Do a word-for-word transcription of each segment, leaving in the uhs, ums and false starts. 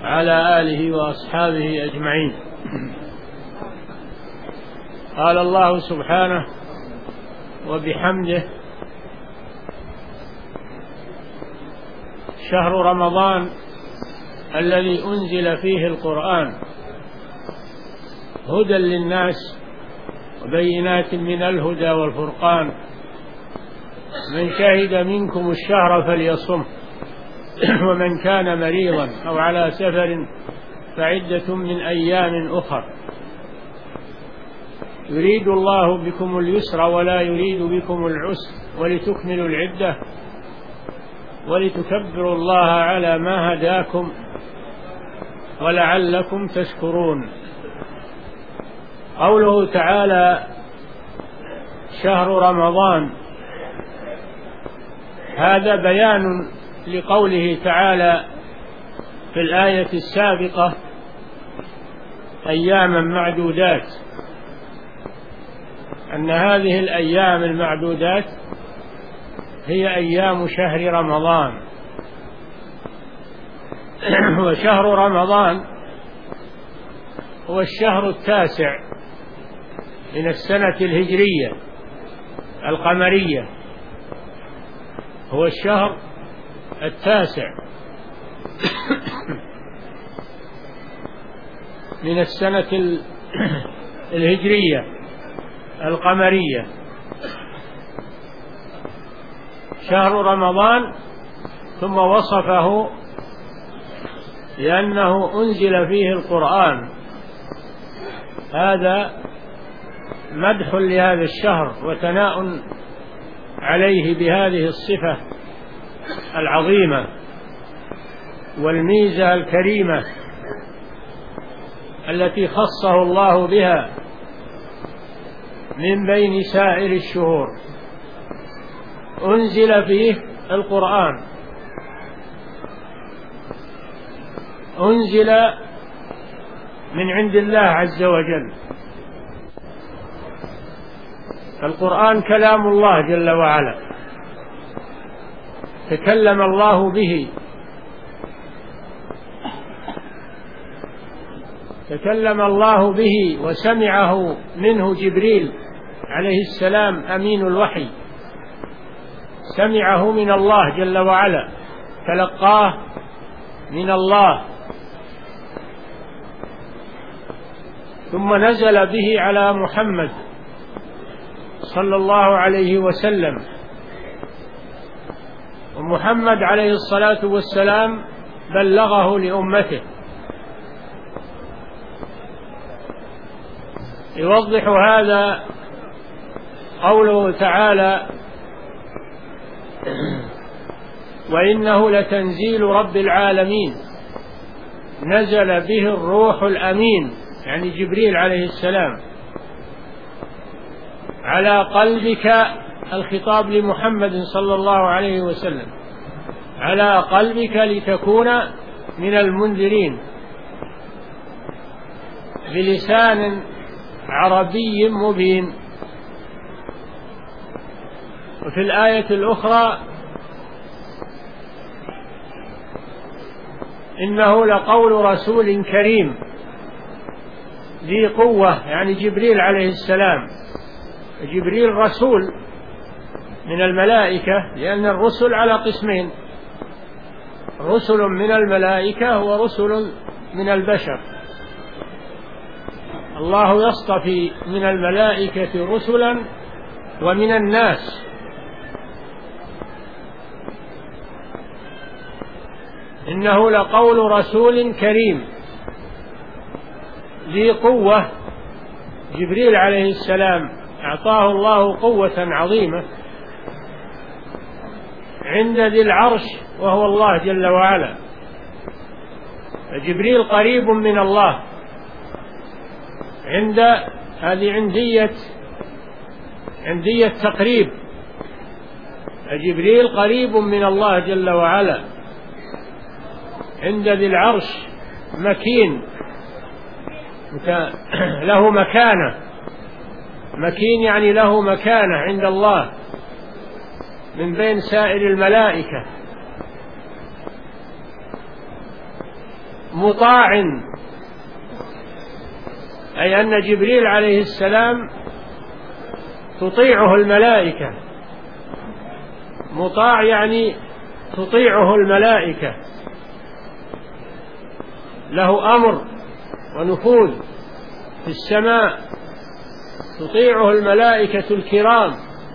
وعلى آله وأصحابه أجمعين. قال الله سبحانه وبحمده: شهر رمضان الذي أنزل فيه القرآن هدى للناس وبينات من الهدى والفرقان، من شهد منكم الشهر فليصم، ومن كان مريضا أو على سفر فعدة من أيام أخر، يريد الله بكم اليسر ولا يريد بكم العسر ولتكملوا العدة ولتكبروا الله على ما هداكم ولعلكم تشكرون. قوله تعالى شهر رمضان، هذا بيان لقوله تعالى في الآية السابقة أياما معدودات، أن هذه الأيام المعدودات هي أيام شهر رمضان. وشهر رمضان هو الشهر التاسع من السنة الهجرية القمرية، هو الشهر التاسع من السنة الهجرية القمرية. شهر رمضان، ثم وصفه لأنه أنزل فيه القرآن، هذا مدح لهذا الشهر وثناء عليه بهذه الصفة العظيمة والميزة الكريمة التي خصه الله بها من بين سائر الشهور. أنزل فيه القرآن، أنزل من عند الله عز وجل. القرآن كلام الله جل وعلا، تكلم الله به، تكلم الله به وسمعه منه جبريل عليه السلام أمين الوحي، سمعه من الله جل وعلا، تلقاه من الله، ثم نزل به على محمد صلى الله عليه وسلم. ومحمد عليه الصلاة والسلام بلغه لأمته. يوضح هذا قوله تعالى: وإنه لتنزيل رب العالمين نزل به الروح الأمين، يعني جبريل عليه السلام، على قلبك، الخطاب لمحمد صلى الله عليه وسلم، على قلبك لتكون من المنذرين، بلسان عربي مبين. وفي الآية الأخرى: إنه لقول رسول كريم ذي قوة، يعني جبريل عليه السلام. جبريل رسول من الملائكة، لأن الرسل على قسمين: رسل من الملائكة ورسل من البشر. الله يصطفي من الملائكة رسلا ومن الناس. إنه لقول رسول كريم ذي قوة، جبريل عليه السلام أعطاه الله قوة عظيمة عند ذي العرش وهو الله جل وعلا. فجبريل قريب من الله، عند هذه عندية عندية تقريب. جبريل قريب من الله جل وعلا، عند ذي العرش مكين، له مكانة، مكين يعني له مكانة عند الله من بين سائر الملائكة. مطاع، أي أن جبريل عليه السلام تطيعه الملائكة. مطاع يعني تطيعه الملائكة، له أمر ونفوذ في السماء، تطيعه الملائكة الكرام.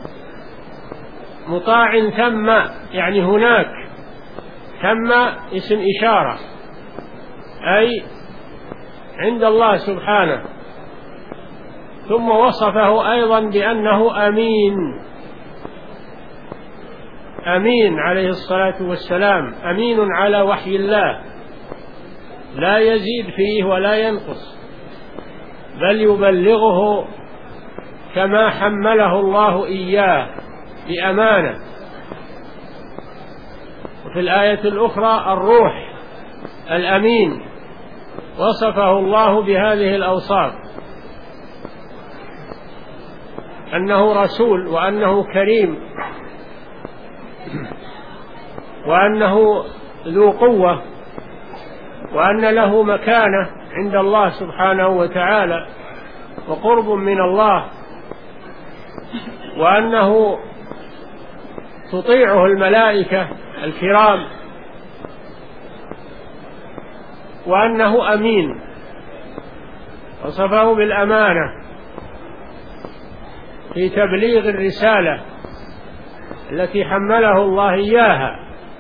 مطاع ثم يعني هناك، ثم اسم إشارة، أي عند الله سبحانه. ثم وصفه أيضا بأنه أمين، أمين عليه الصلاة والسلام، أمين على وحي الله، لا يزيد فيه ولا ينقص، بل يبلغه كما حمله الله إياه بأمانة. وفي الآية الأخرى الروح الأمين وصفه الله بهذه الأوصاف، أنه رسول، وأنه كريم، وأنه ذو قوة، وأن له مكانة عند الله سبحانه وتعالى وقرب من الله، وأنه تطيعه الملائكة الكرام، وأنه أمين. وصفه بالأمانة في تبليغ الرسالة التي حمله الله إياها.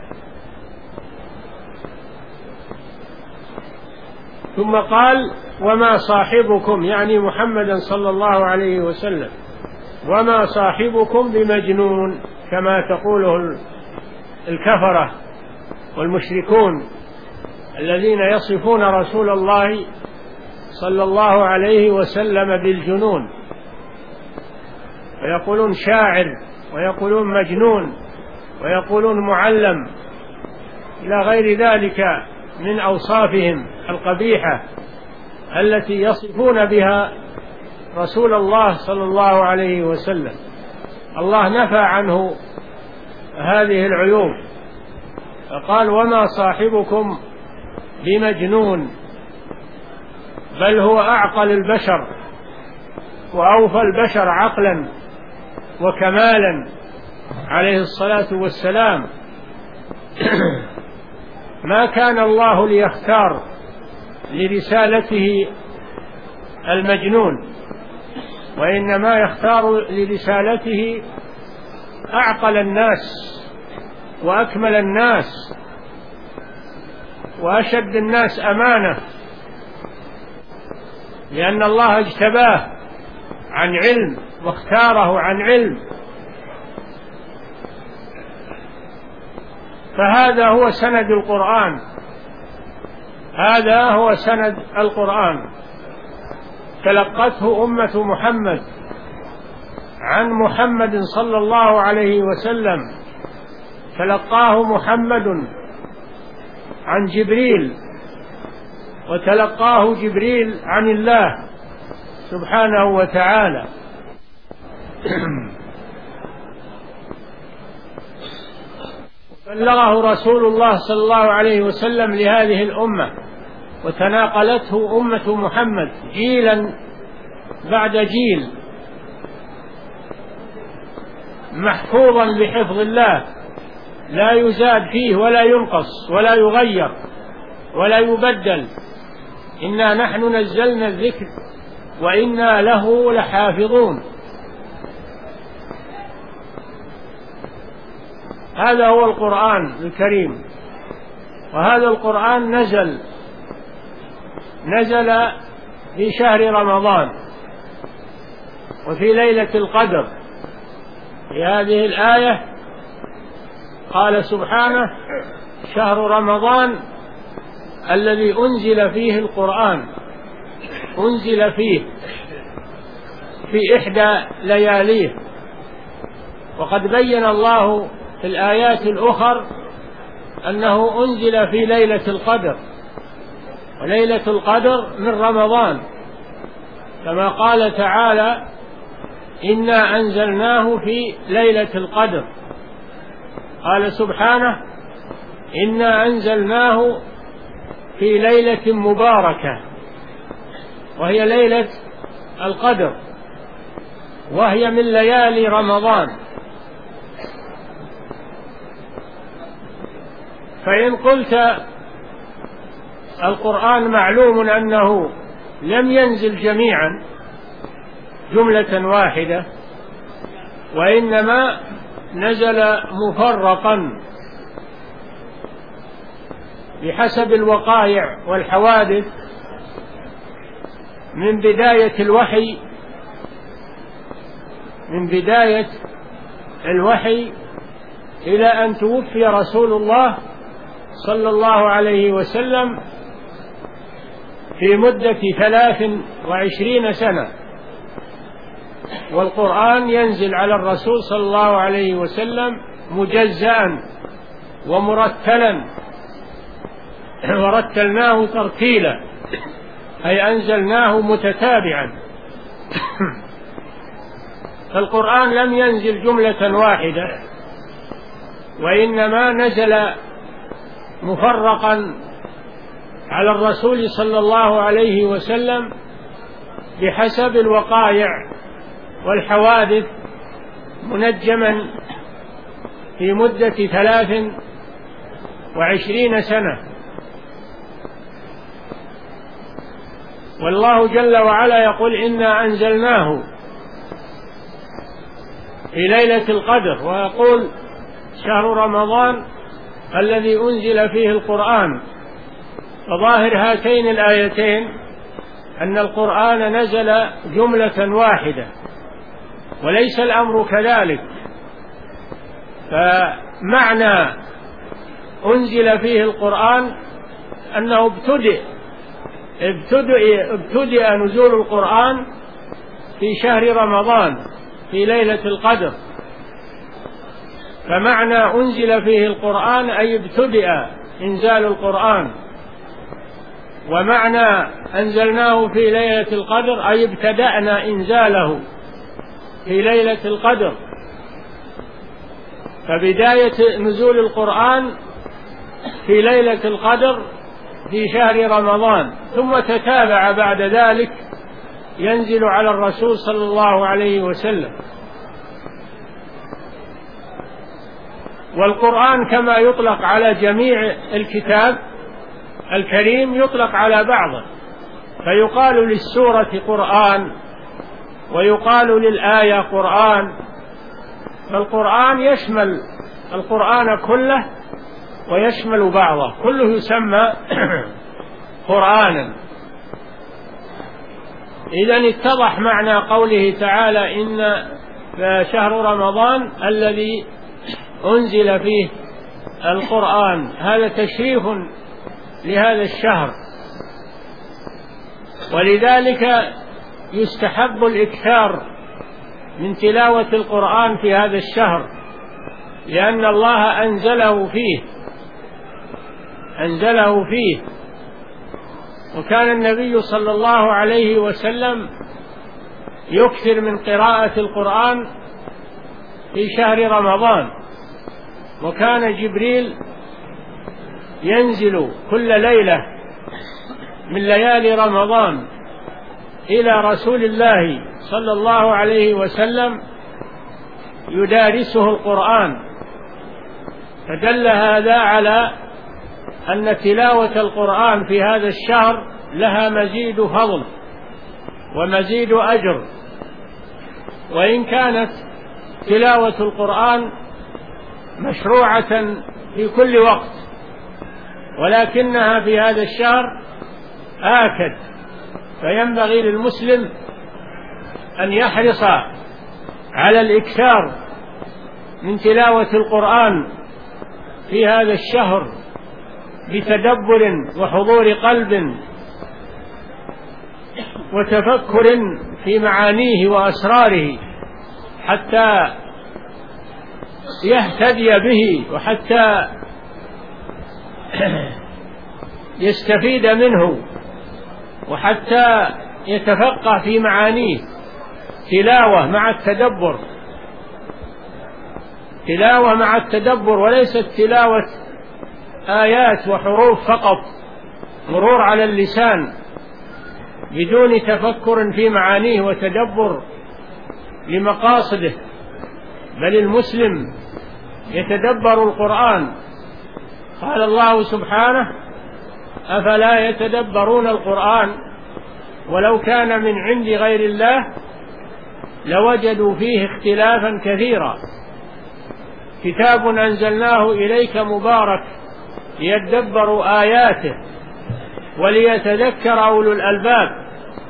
ثم قال وما صاحبكم، يعني محمدا صلى الله عليه وسلم، وما صاحبكم بمجنون، كما تقوله الكفرة والمشركون الذين يصفون رسول الله صلى الله عليه وسلم بالجنون، ويقولون شاعر، ويقولون مجنون، ويقولون معلم، إلى غير ذلك من أوصافهم القبيحة التي يصفون بها رسول الله صلى الله عليه وسلم. الله نفى عنه هذه العيوب فقال وما صاحبكم بمجنون، بل هو أعقل البشر وأوفى البشر عقلا وكمالا عليه الصلاة والسلام. ما كان الله ليختار لرسالته المجنون، وإنما يختار لرسالته أعقل الناس وأكمل الناس وأشد الناس أمانة، لأن الله اجتباه عن علم واختاره عن علم. فهذا هو سند القرآن، هذا هو سند القرآن تلقته أمة محمد عن محمد صلى الله عليه وسلم، تلقاه محمد عن جبريل، وتلقاه جبريل عن الله سبحانه وتعالى. بلغه رسول الله صلى الله عليه وسلم لهذه الأمة، وتناقلته أمة محمد جيلا بعد جيل، محفوظا بحفظ الله، لا يزاد فيه ولا ينقص ولا يغير ولا يبدل. إنا نحن نزلنا الذكر وإنا له لحافظون. هذا هو القرآن الكريم، وهذا القرآن نزل نزل في شهر رمضان وفي ليلة القدر. في هذه الآية قال سبحانه شهر رمضان الذي أنزل فيه القرآن، أنزل فيه في إحدى لياليه. وقد بين الله في الآيات الأخر أنه أنزل في ليلة القدر، وليلة القدر من رمضان، كما قال تعالى إنا أنزلناه في ليلة القدر. قال سبحانه إنا أنزلناه في ليلة مباركة، وهي ليلة القدر، وهي من ليالي رمضان. فإن قلت القرآن معلوم أنه لم ينزل جميعا جملة واحدة، وإنما نزل مفرقا بحسب الوقائع والحوادث من بداية الوحي من بداية الوحي إلى أن توفي رسول الله صلى الله عليه وسلم في مدة ثلاث وعشرين سنة، والقرآن ينزل على الرسول صلى الله عليه وسلم مجزأ ومرتلا، ورتلناه ترتيلا، أي أنزلناه متتابعا. فالقرآن لم ينزل جملة واحدة، وإنما نزل مفرقا على الرسول صلى الله عليه وسلم بحسب الوقائع والحوادث، منجما في مدة ثلاث وعشرين سنة. والله جل وعلا يقول إنا أنزلناه في ليلة القدر، ويقول شهر رمضان الذي أنزل فيه القرآن. فظاهر هاتين الآيتين أن القرآن نزل جملة واحدة، وليس الأمر كذلك. فمعنى أنزل فيه القرآن أنه ابتدئ ابتدئ, ابتدئ نزول القرآن في شهر رمضان في ليلة القدر. فمعنى أنزل فيه القرآن أي ابتدئ إنزال القرآن، ومعنى أنزلناه في ليلة القدر أي ابتدأنا إنزاله في ليلة القدر. فبداية نزول القرآن في ليلة القدر في شهر رمضان، ثم تتابع بعد ذلك ينزل على الرسول صلى الله عليه وسلم. والقرآن كما يطلق على جميع الكتاب الكريم يطلق على بعضه، فيقال للسورة قرآن، ويقال للآية قرآن. فالقرآن يشمل القرآن كله ويشمل بعضه، كله يسمى قرآنا. إذن اتضح معنى قوله تعالى إن شهر رمضان الذي أنزل فيه القرآن، هذا تشريف لهذا الشهر، ولذلك يستحب الإكثار من تلاوة القرآن في هذا الشهر، لأن الله أنزله فيه أنزله فيه وكان النبي صلى الله عليه وسلم يكثر من قراءة القرآن في شهر رمضان، وكان جبريل ينزل كل ليلة من ليالي رمضان إلى رسول الله صلى الله عليه وسلم يدارسه القرآن. فدل هذا على أن تلاوة القرآن في هذا الشهر لها مزيد فضل ومزيد أجر، وإن كانت تلاوة القرآن مشروعة في كل وقت، ولكنها في هذا الشهر آكد. فينبغي للمسلم أن يحرص على الإكثار من تلاوة القرآن في هذا الشهر بتدبر وحضور قلب وتفكر في معانيه وأسراره، حتى يهتدي به وحتى يستفيد منه وحتى يتفقه في معانيه. تلاوة مع التدبر، تلاوة مع التدبر، وليست تلاوة آيات وحروف فقط مرور على اللسان بدون تفكر في معانيه وتدبر لمقاصده، بل المسلم يتدبر القرآن. قال الله سبحانه: أفلا يتدبرون القرآن ولو كان من عند غير الله لوجدوا فيه اختلافا كثيرا، كتاب أنزلناه إليك مبارك ليدبروا آياته وليتذكر أولو الألباب.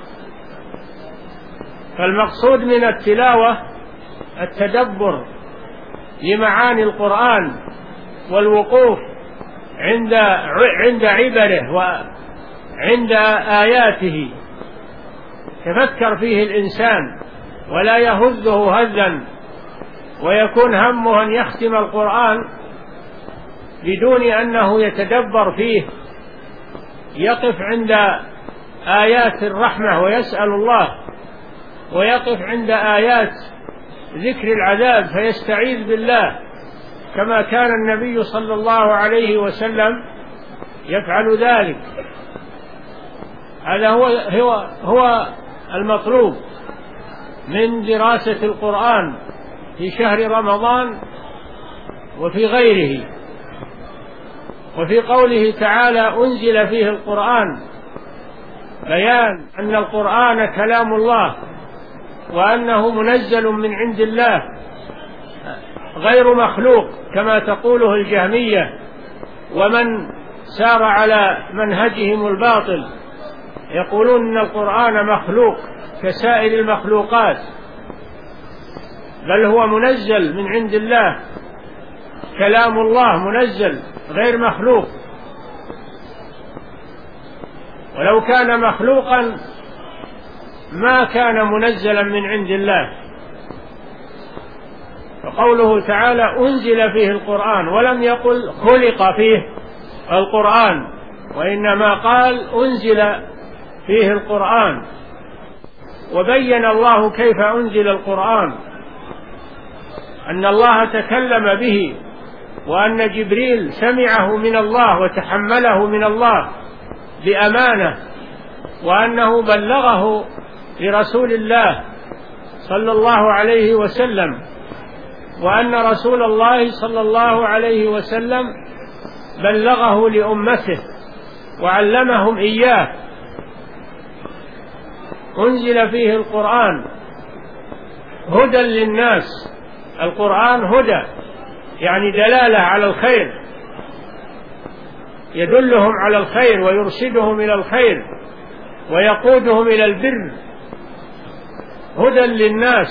فالمقصود من التلاوة التدبر لمعاني القرآن والوقوف عند عند عبره وعند آياته، تفكر فيه الإنسان ولا يهزه هزا ويكون همه أن يختم القرآن بدون أنه يتدبر فيه، يقف عند آيات الرحمة ويسأل الله، ويقف عند آيات ذكر العذاب فيستعيذ بالله، كما كان النبي صلى الله عليه وسلم يفعل ذلك. هذا هو هو هو المطلوب من دراسة القرآن في شهر رمضان وفي غيره. وفي قوله تعالى: أنزل فيه القرآن، بيان أن القرآن كلام الله وأنه منزل من عند الله غير مخلوق كما تقوله الجهمية ومن سار على منهجهم الباطل، يقولون أن القرآن مخلوق كسائر المخلوقات، بل هو منزل من عند الله، كلام الله منزل غير مخلوق. ولو كان مخلوقا ما كان منزلا من عند الله. فقوله تعالى: أنزل فيه القرآن، ولم يقل خلق فيه القرآن، وإنما قال أنزل فيه القرآن. وبين الله كيف أنزل القرآن، أن الله تكلم به، وأن جبريل سمعه من الله وتحمله من الله بأمانة، وأنه بلغه لرسول الله صلى الله عليه وسلم، وأن رسول الله صلى الله عليه وسلم بلغه لأمته وعلمهم إياه. أنزل فيه القرآن هدى للناس. القرآن هدى يعني دلالة على الخير، يدلهم على الخير ويرشدهم إلى الخير ويقودهم إلى البر. هدى للناس،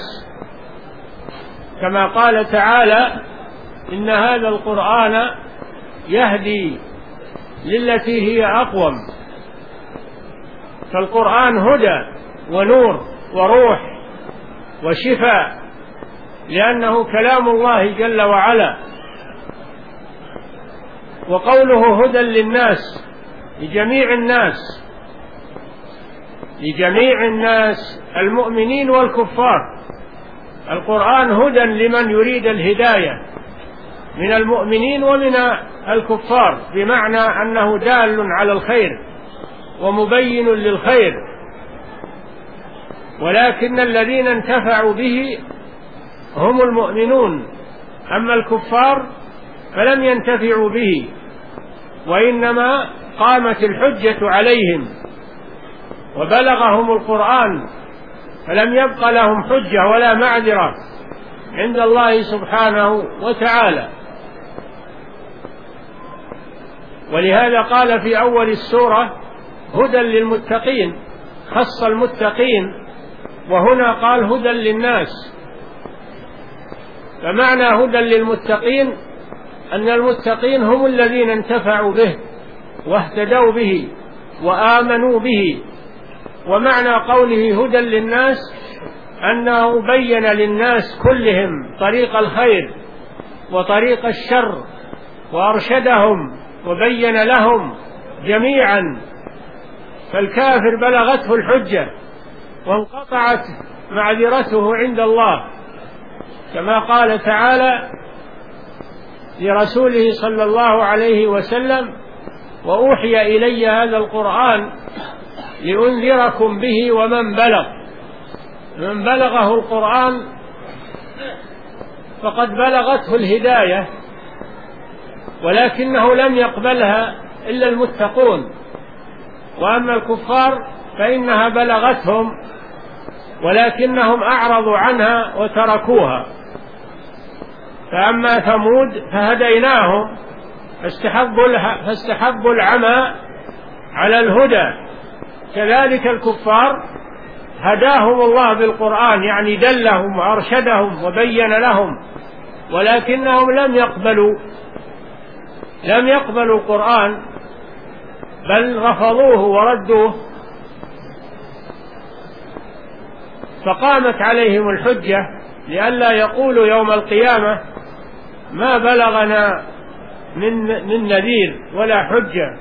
كما قال تعالى: إن هذا القرآن يهدي للتي هي أقوم. فالقرآن هدى ونور وروح وشفاء، لأنه كلام الله جل وعلا. وقوله هدى للناس لجميع الناس، لجميع الناس المؤمنين والكفار. القرآن هدى لمن يريد الهداية من المؤمنين ومن الكفار، بمعنى أنه دال على الخير ومبين للخير. ولكن الذين انتفعوا به هم المؤمنون، أما الكفار فلم ينتفعوا به، وإنما قامت الحجة عليهم وبلغهم القرآن، فلم يبق لهم حجة ولا معذرة عند الله سبحانه وتعالى. ولهذا قال في أول السورة: هدى للمتقين، خص المتقين، وهنا قال هدى للناس. فمعنى هدى للمتقين أن المتقين هم الذين انتفعوا به واهتدوا به وآمنوا به. ومعنى قوله هدى للناس أنه بين للناس كلهم طريق الخير وطريق الشر، وأرشدهم وبين لهم جميعا. فالكافر بلغته الحجة وانقطعت معذرته عند الله، كما قال تعالى لرسوله صلى الله عليه وسلم: وأوحي إلي هذا القرآن لأنذركم به ومن بلغ. من بلغه القرآن فقد بلغته الهداية، ولكنه لم يقبلها إلا المتقون، وأما الكفار فإنها بلغتهم ولكنهم أعرضوا عنها وتركوها. فأما ثمود فهديناهم فاستحبوا فاستحبوا العمى على الهدى، كذلك الكفار هداهم الله بالقرآن، يعني دلهم وأرشدهم وبين لهم، ولكنهم لم يقبلوا لم يقبلوا القرآن، بل رفضوه وردوه، فقامت عليهم الحجة لئلا يقولوا يوم القيامة ما بلغنا من من نذير ولا حجة.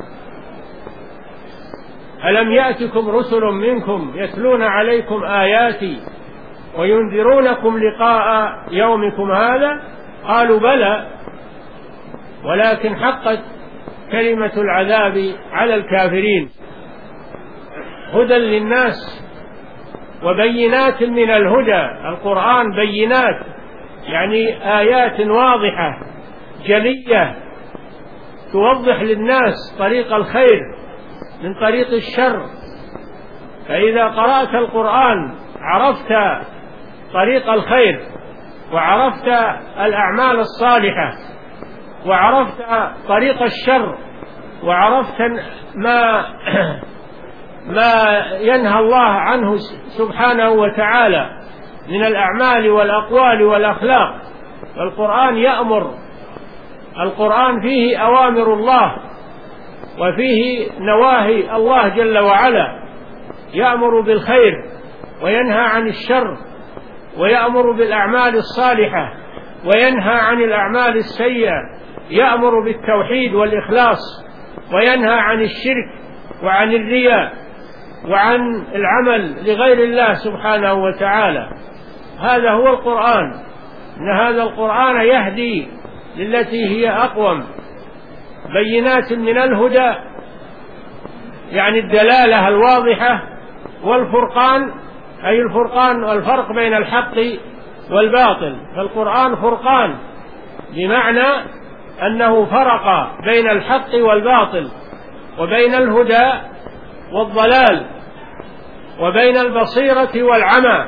ألم يأتكم رسل منكم يتلون عليكم آياتي وينذرونكم لقاء يومكم هذا؟ قالوا بلى، ولكن حقت كلمة العذاب على الكافرين. هدى للناس وبينات من الهدى، القرآن بينات يعني آيات واضحة جلية توضح للناس طريق الخير من طريق الشر. فإذا قرأت القرآن عرفت طريق الخير، وعرفت الأعمال الصالحة، وعرفت طريق الشر، وعرفت ما ما ينهى الله عنه سبحانه وتعالى من الأعمال والأقوال والأخلاق. فالقرآن يأمر، القرآن فيه أوامر الله وفيه نواهي الله جل وعلا، يأمر بالخير وينهى عن الشر، ويأمر بالأعمال الصالحة وينهى عن الأعمال السيئة، يأمر بالتوحيد والإخلاص وينهى عن الشرك وعن الرياء وعن العمل لغير الله سبحانه وتعالى. هذا هو القرآن، إن هذا القرآن يهدي للتي هي أقوم، بينات من الهدى يعني الدلالة الواضحة، والفرقان أي الفرقان والفرق بين الحق والباطل. فالقرآن فرقان بمعنى أنه فرق بين الحق والباطل، وبين الهدى والضلال، وبين البصيرة والعمى،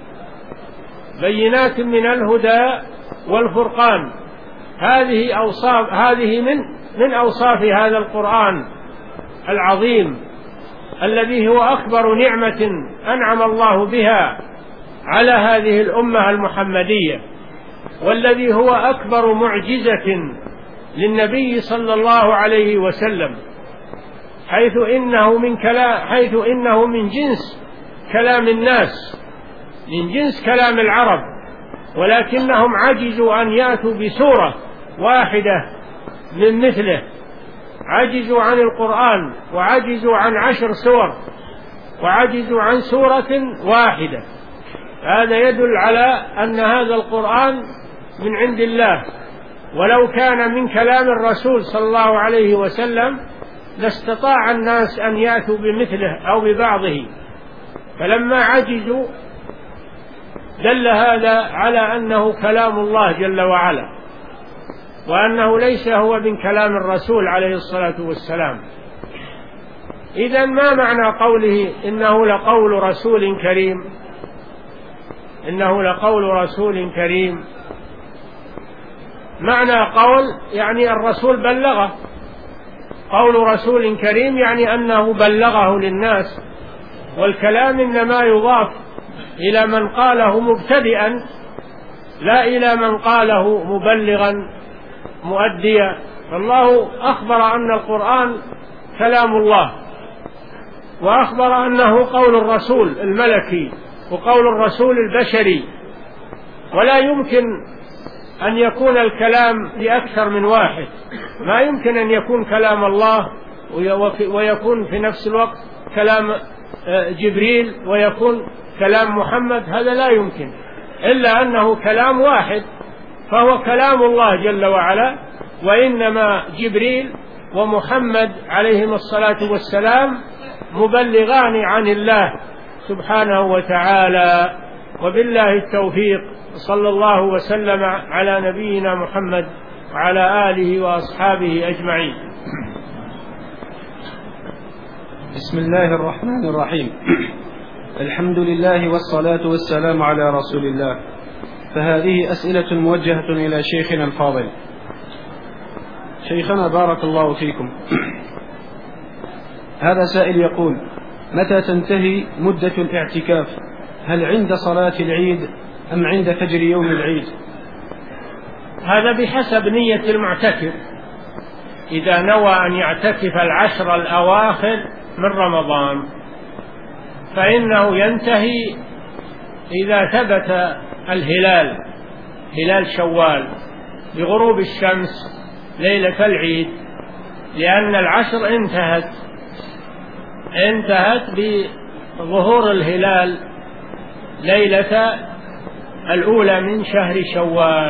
بينات من الهدى والفرقان. هذه أوصاف هذه من من أوصاف هذا القرآن العظيم الذي هو أكبر نعمة أنعم الله بها على هذه الأمة المحمدية، والذي هو أكبر معجزة للنبي صلى الله عليه وسلم، حيث إنه من كلام حيث إنه من جنس كلام الناس، من جنس كلام العرب، ولكنهم عجزوا أن يأتوا بسورة واحدة من مثله، عجزوا عن القرآن، وعجزوا عن عشر سور، وعجزوا عن سورة واحدة. هذا يدل على أن هذا القرآن من عند الله، ولو كان من كلام الرسول صلى الله عليه وسلم لاستطاع الناس أن يأتوا بمثله أو ببعضه، فلما عجزوا دل هذا على أنه كلام الله جل وعلا، وأنه ليس هو من كلام الرسول عليه الصلاة والسلام. إذن ما معنى قوله إنه لقول رسول كريم؟ إنه لقول رسول كريم، معنى قول يعني الرسول بلغه، قول رسول كريم يعني أنه بلغه للناس. والكلام إنما يضاف إلى من قاله مبتدئا، لا إلى من قاله مبلغا مؤديا. فالله أخبر أن القرآن كلام الله، وأخبر أنه قول الرسول الملكي وقول الرسول البشري، ولا يمكن أن يكون الكلام لأكثر من واحد. ما يمكن أن يكون كلام الله ويكون في نفس الوقت كلام جبريل ويكون كلام محمد، هذا لا يمكن، إلا أنه كلام واحد، فهو كلام الله جل وعلا. وإنما جبريل ومحمد عليهم الصلاة والسلام مبلغان عن الله سبحانه وتعالى. وبالله التوفيق، صلى الله وسلم على نبينا محمد وعلى آله وأصحابه أجمعين. بسم الله الرحمن الرحيم. الحمد لله والصلاة والسلام على رسول الله. فهذه أسئلة موجهة إلى شيخنا الفاضل. شيخنا بارك الله فيكم، هذا سائل يقول: متى تنتهي مدة الاعتكاف؟ هل عند صلاة العيد أم عند فجر يوم العيد؟ هذا بحسب نية المعتكف. إذا نوى أن يعتكف العشر الأواخر من رمضان فإنه ينتهي إذا ثبت الهلال، هلال شوال، بغروب الشمس ليلة العيد، لأن العشر انتهت انتهت بظهور الهلال ليلة الأولى من شهر شوال.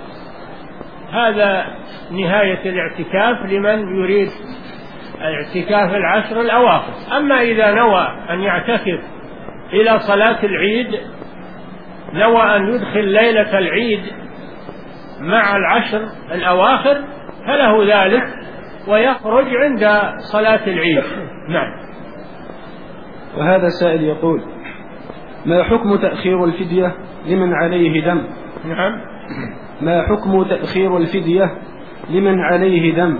هذا نهاية الاعتكاف لمن يريد اعتكاف العشر الأواخر. أما إذا نوى أن يعتكف إلى صلاة العيد، نوى أن يدخل ليلة العيد مع العشر الأواخر، فله ذلك ويخرج عند صلاة العيد. نعم. وهذا سائل يقول: ما حكم تأخير الفدية لمن عليه دم؟ نعم. ما حكم تأخير الفدية لمن عليه دم؟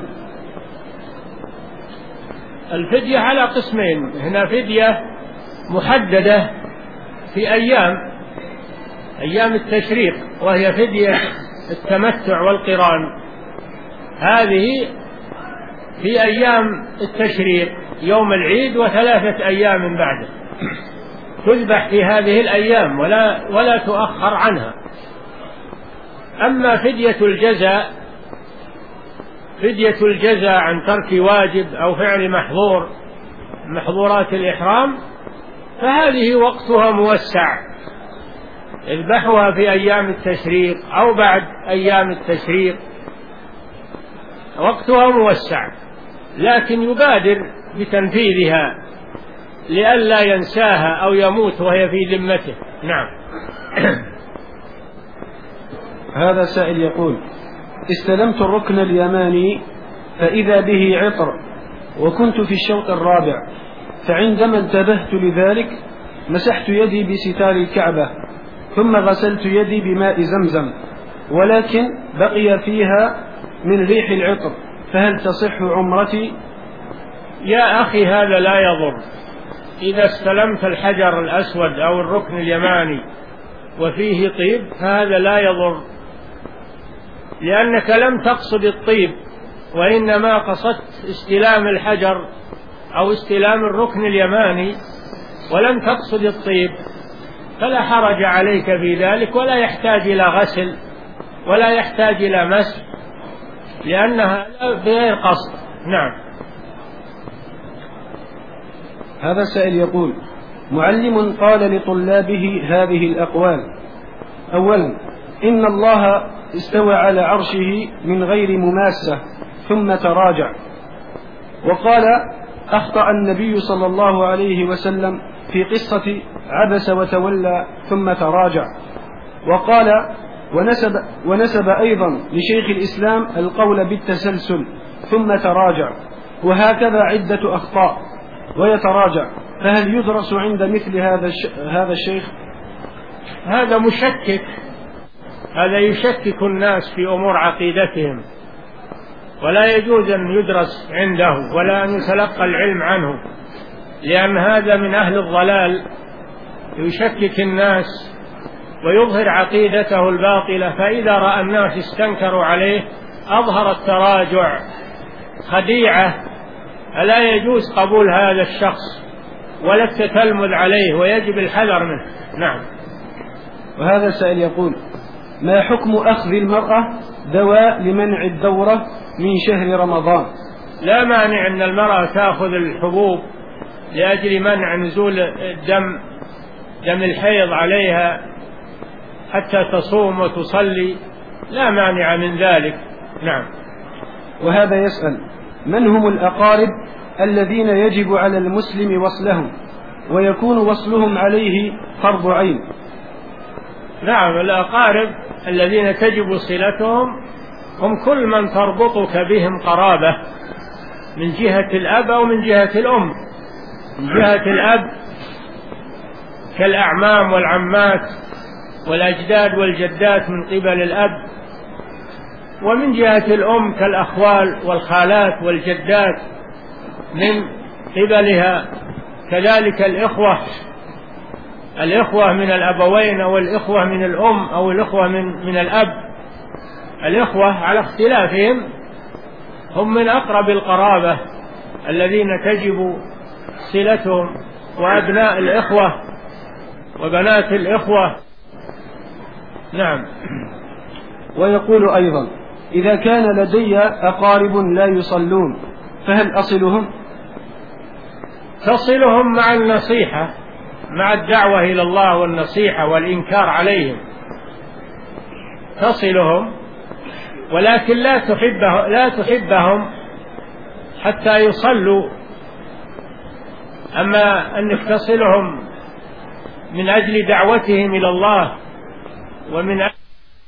الفدية على قسمين، هنا فدية محددة في أيام أيام التشريق، وهي فدية التمتع والقران. هذه في أيام التشريق، يوم العيد وثلاثة أيام بعده، تذبح في هذه الأيام ولا ولا تؤخر عنها. أما فدية الجزاء، فدية الجزاء عن ترك واجب أو فعل محظور محظورات الإحرام، فهذه وقتها موسع، اذبحوها في أيام التشريق أو بعد أيام التشريق، وقتها موسع، لكن يبادر بتنفيذها لئلا ينساها أو يموت وهي في ذمته. نعم. هذا سائل يقول: استلمت الركن اليماني فإذا به عطر، وكنت في الشوط الرابع، فعندما انتبهت لذلك مسحت يدي بستار الكعبة، ثم غسلت يدي بماء زمزم، ولكن بقي فيها من ريح العطر، فهل تصح عمرتي؟ يا أخي، هذا لا يضر. إذا استلمت الحجر الأسود أو الركن اليماني وفيه طيب فهذا لا يضر، لأنك لم تقصد الطيب، وإنما قصدت استلام الحجر أو استلام الركن اليماني ولم تقصد الطيب، فلا حرج عليك في ذلك، ولا يحتاج إلى غسل ولا يحتاج إلى مسح، لأنها بغير قصد. نعم. هذا سائل يقول: معلم قال لطلابه هذه الأقوال: أولا، إن الله استوى على عرشه من غير مماسة ثم تراجع، وقال: أخطأ النبي صلى الله عليه وسلم في قصة عبس وتولى ثم تراجع، وقال ونسب, ونسب أيضا لشيخ الإسلام القول بالتسلسل ثم تراجع، وهكذا عدة أخطاء ويتراجع، فهل يدرس عند مثل هذا هذا الشيخ؟ هذا مشكك، هذا يشكك الناس في أمور عقيدتهم، ولا يجوز أن يدرس عنده ولا أن يتلقى العلم عنه، لأن هذا من أهل الضلال، يشكك الناس ويظهر عقيدته الباطلة، فإذا رأى الناس استنكروا عليه أظهر التراجع، خديعة. ألا يجوز قبول هذا الشخص ولا التتلمذ عليه، ويجب الحذر منه. نعم. وهذا سائل يقول: ما حكم أخذ المرأة دواء لمنع الدورة من شهر رمضان؟ لا مانع أن المرأة تأخذ الحبوب لأجل منع نزول الدم، دم الحيض عليها، حتى تصوم وتصلي، لا مانع من ذلك. نعم. وهذا يسأل: من هم الأقارب الذين يجب على المسلم وصلهم ويكون وصلهم عليه فرض عين؟ نعم، الأقارب الذين تجب صلتهم هم كل من تربطك بهم قرابة من جهة الأب أو من جهة الأم. من جهة الأب كالأعمام والعمات والأجداد والجدات من قبل الأب، ومن جهة الأم كالأخوال والخالات والجدات من قبلها، كذلك الإخوة الإخوة من الأبوين أو الإخوة من الأم أو الإخوة من, من الأب. الإخوة على اختلافهم هم من أقرب القرابة الذين تجب صلتهم، وأبناء الإخوة وبنات الإخوة. نعم. ويقول أيضا: إذا كان لدي أقارب لا يصلون فهل أصلهم؟ تصلهم مع النصيحة، مع الدعوة إلى الله والنصيحة والإنكار عليهم، تصلهم، ولكن لا تحبه لا تحبهم حتى يصلوا. أما أنك تصلهم من أجل دعوتهم إلى الله ومن أجل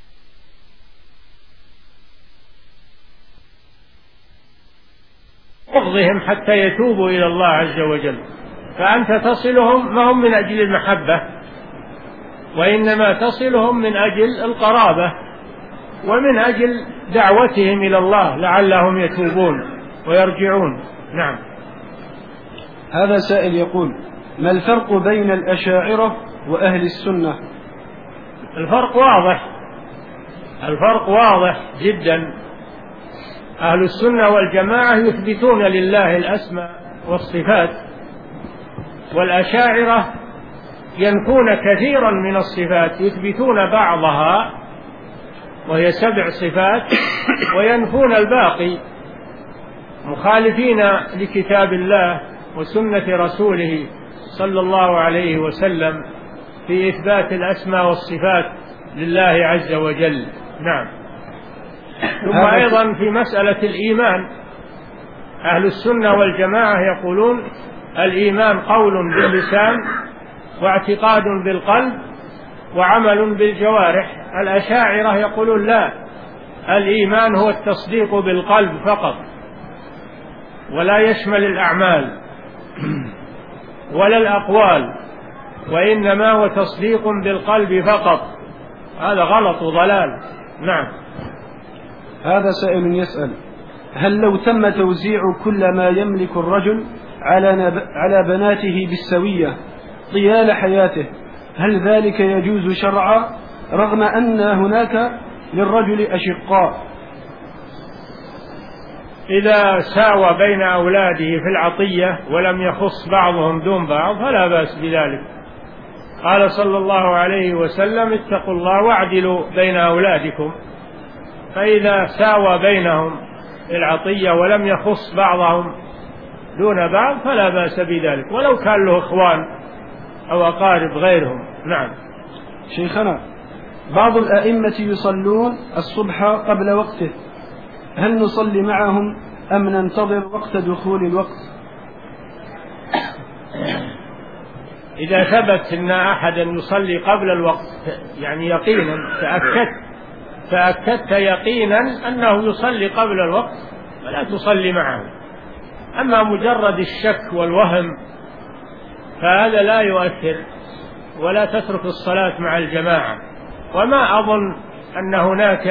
بغضهم حتى يتوبوا إلى الله عز وجل، فأنت تصلهم ما هم من أجل المحبة، وإنما تصلهم من أجل القرابة ومن أجل دعوتهم إلى الله لعلهم يتوبون ويرجعون. نعم. هذا سائل يقول: ما الفرق بين الأشاعرة وأهل السنة؟ الفرق واضح، الفرق واضح جدا. أهل السنة والجماعة يثبتون لله الأسماء والصفات، والأشاعرة ينفون كثيرا من الصفات، يثبتون بعضها وهي سبع صفات وينفون الباقي، مخالفين لكتاب الله وسنة رسوله صلى الله عليه وسلم في إثبات الأسماء والصفات لله عز وجل. نعم. ثم أيضا في مسألة الإيمان، أهل السنة والجماعة يقولون الإيمان قول باللسان واعتقاد بالقلب وعمل بالجوارح. الأشاعرة يقولون لا، الإيمان هو التصديق بالقلب فقط ولا يشمل الأعمال ولا الأقوال، وإنما هو تصديق بالقلب فقط. هذا غلط وضلال. نعم. هذا سائل يسأل: هل لو تم توزيع كل ما يملك الرجل على على بناته بالسوية طيال حياته هل ذلك يجوز شرعا رغم أن هناك للرجل أشقاء؟ إذا ساوى بين أولاده في العطية ولم يخص بعضهم دون بعض فلا بأس بذلك. قال صلى الله عليه وسلم: اتقوا الله واعدلوا بين أولادكم. فإذا ساوى بينهم في العطية ولم يخص بعضهم دون بعض فلا بأس بذلك، ولو كان له إخوان أو أقارب غيرهم. نعم. شيخنا، بعض الأئمة يصلون الصبح قبل وقته، هل نصلي معهم أم ننتظر وقت دخول الوقت؟ إذا ثبت أن أحدا يصلي قبل الوقت، يعني يقينا تأكدت تأكدت يقينا أنه يصلي قبل الوقت فلا تصلي معه. أما مجرد الشك والوهم فهذا لا يؤثر، ولا تترك الصلاة مع الجماعة. وما أظن أن هناك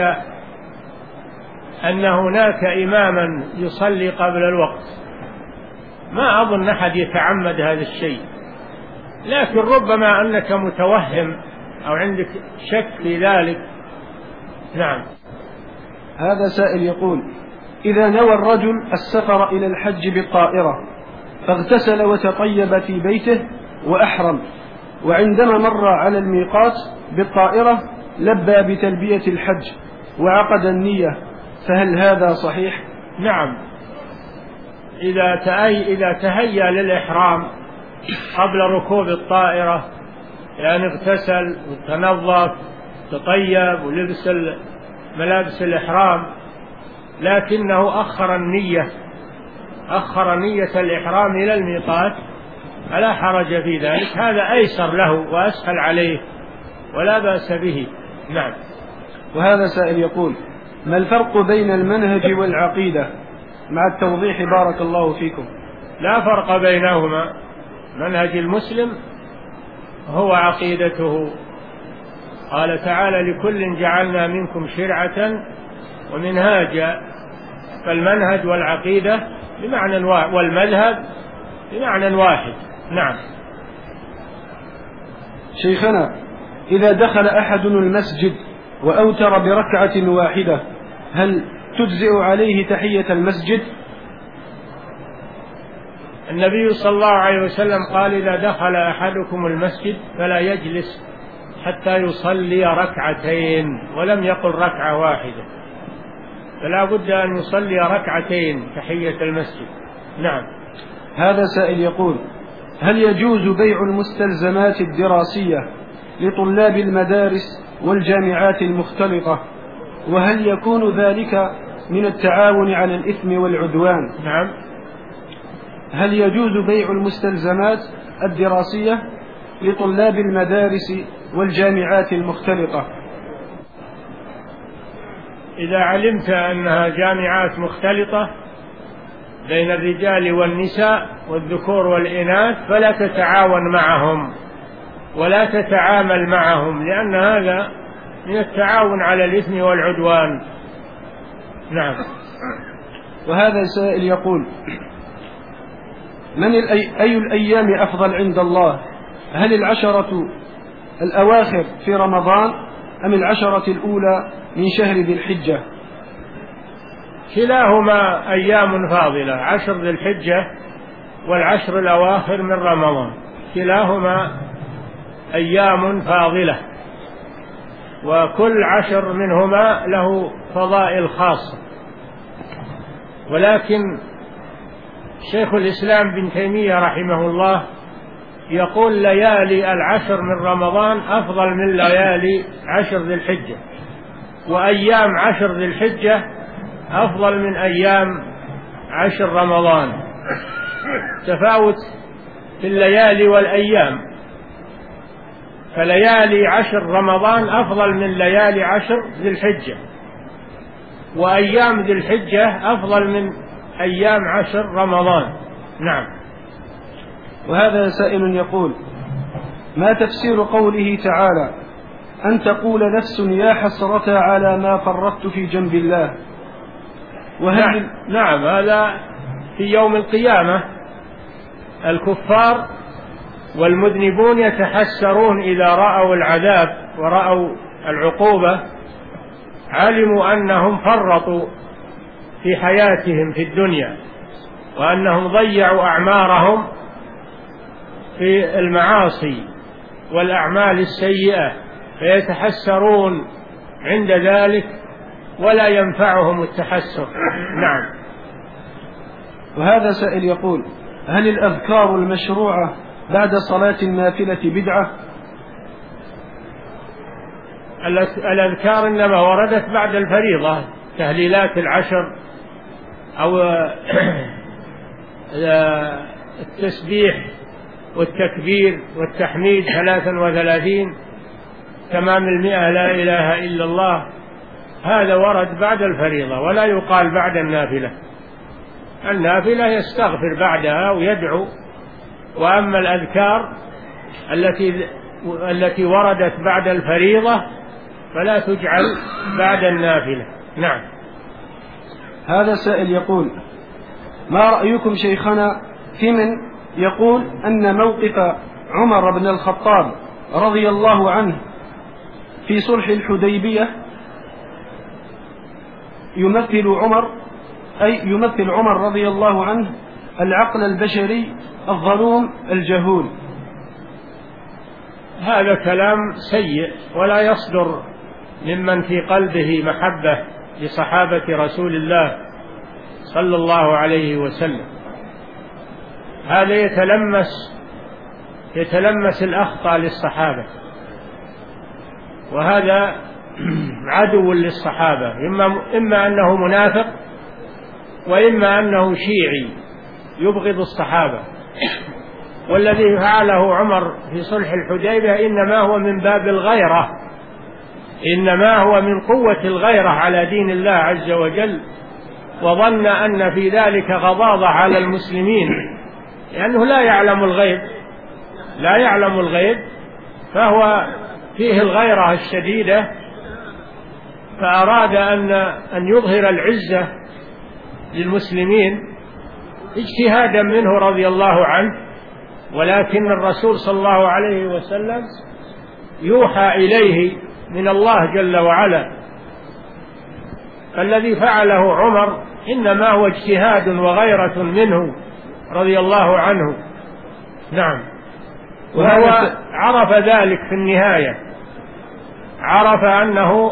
أن هناك إماما يصلي قبل الوقت، ما أظن أحد يتعمد هذا الشيء، لكن ربما أنك متوهم أو عندك شك في ذلك. نعم. هذا سائل يقول: إذا نوى الرجل السفر إلى الحج بالطائرة فاغتسل وتطيب في بيته وأحرم، وعندما مر على الميقات بالطائرة لبى بتلبية الحج وعقد النية، فهل هذا صحيح؟ نعم. إذا تأي إذا تهيأ للإحرام قبل ركوب الطائرة، يعني اغتسل وتنظف تطيب ولبس ملابس الإحرام، لكنه أخر النية أخر نية الإحرام إلى الميقات فلا حرج في ذلك، هذا أيسر له وأسهل عليه ولا بأس به. نعم. وهذا سائل يقول: ما الفرق بين المنهج والعقيدة مع التوضيح بارك الله فيكم؟ لا فرق بينهما، منهج المسلم هو عقيدته، قال تعالى: لكل جعلنا منكم شرعة ومنهاجا، فالمنهج والعقيدة بمعنى واحد والمذهب بمعنى واحد. نعم. شيخنا، إذا دخل أحد المسجد وأوتر بركعة واحدة هل تجزئ عليه تحية المسجد؟ النبي صلى الله عليه وسلم قال: إذا دخل أحدكم المسجد فلا يجلس حتى يصلي ركعتين، ولم يقل ركعة واحدة، فلا بد أن يصلي ركعتين تحية المسجد. نعم. هذا سائل يقول: هل يجوز بيع المستلزمات الدراسية لطلاب المدارس والجامعات المختلطة، وهل يكون ذلك من التعاون على الإثم والعدوان؟ نعم. هل يجوز بيع المستلزمات الدراسية لطلاب المدارس والجامعات المختلطة؟ إذا علمت أنها جامعات مختلطة بين الرجال والنساء والذكور والإناث فلا تتعاون معهم ولا تتعامل معهم، لأن هذا من التعاون على الإثم والعدوان. نعم. وهذا سائل يقول: من الأي... أي الأيام أفضل عند الله؟ هل العشرة الأواخر في رمضان أم العشرة الأولى من شهر ذي الحجة؟ كلاهما أيام فاضلة، عشر ذي الحجة والعشر الأواخر من رمضان، كلاهما أيام فاضلة، وكل عشر منهما له فضائل خاصة. ولكن شيخ الإسلام بن تيمية رحمه الله يقول: ليالي العشر من رمضان أفضل من ليالي عشر ذي الحجة، وأيام عشر ذي الحجة أفضل من أيام عشر رمضان، تفاوت في الليالي والأيام، فليالي عشر رمضان أفضل من ليالي عشر ذي الحجة، وأيام ذي الحجة أفضل من أيام عشر رمضان. نعم. وهذا سائل يقول: ما تفسير قوله تعالى: أن تقول نفس يا حسرة على ما فرطت في جنب الله؟ وهل نعم, نعم هذا في يوم القيامة الكفار والمذنبون يتحسرون إذا رأوا العذاب ورأوا العقوبة، علموا أنهم فرطوا في حياتهم في الدنيا، وأنهم ضيعوا أعمارهم في المعاصي والأعمال السيئة، فيتحسرون عند ذلك ولا ينفعهم التحسر. نعم. وهذا سائل يقول: هل الأذكار المشروعة بعد صلاة النافلة بدعة؟ الأذكار إنما وردت بعد الفريضة، تهليلات العشر أو التسبيح والتكبير والتحميد ثلاثا وثلاثين، تمام المئة لا إله إلا الله، هذا ورد بعد الفريضة ولا يقال بعد النافلة. النافلة يستغفر بعدها ويدعو، وأما الأذكار التي التي وردت بعد الفريضة فلا تجعل بعد النافلة. نعم. هذا سائل يقول: ما رأيكم شيخنا في من يقول أن موقف عمر بن الخطاب رضي الله عنه في صلح الحديبية يمثل عمر أي يمثل عمر رضي الله عنه العقل البشري الظلوم الجهول؟ هذا كلام سيء ولا يصدر ممن في قلبه محبة لصحابة رسول الله صلى الله عليه وسلم. هذا يتلمس يتلمس الأخطاء للصحابة، وهذا عدو للصحابة، إما, إما أنه منافق وإما أنه شيعي يبغض الصحابة. والذي فعله عمر في صلح الحديبية إنما هو من باب الغيرة، إنما هو من قوة الغيرة على دين الله عز وجل، وظن أن في ذلك غضاضة على المسلمين، لأنه لا يعلم الغيب، لا يعلم الغيب، فهو فيه الغيرة الشديدة، فأراد أن أن يظهر العزة للمسلمين اجتهادا منه رضي الله عنه. ولكن الرسول صلى الله عليه وسلم يوحى إليه من الله جل وعلا، فالذي فعله عمر إنما هو اجتهاد وغيرة منه رضي الله عنه. نعم. وهو عرف ذلك في النهاية، عرف أنه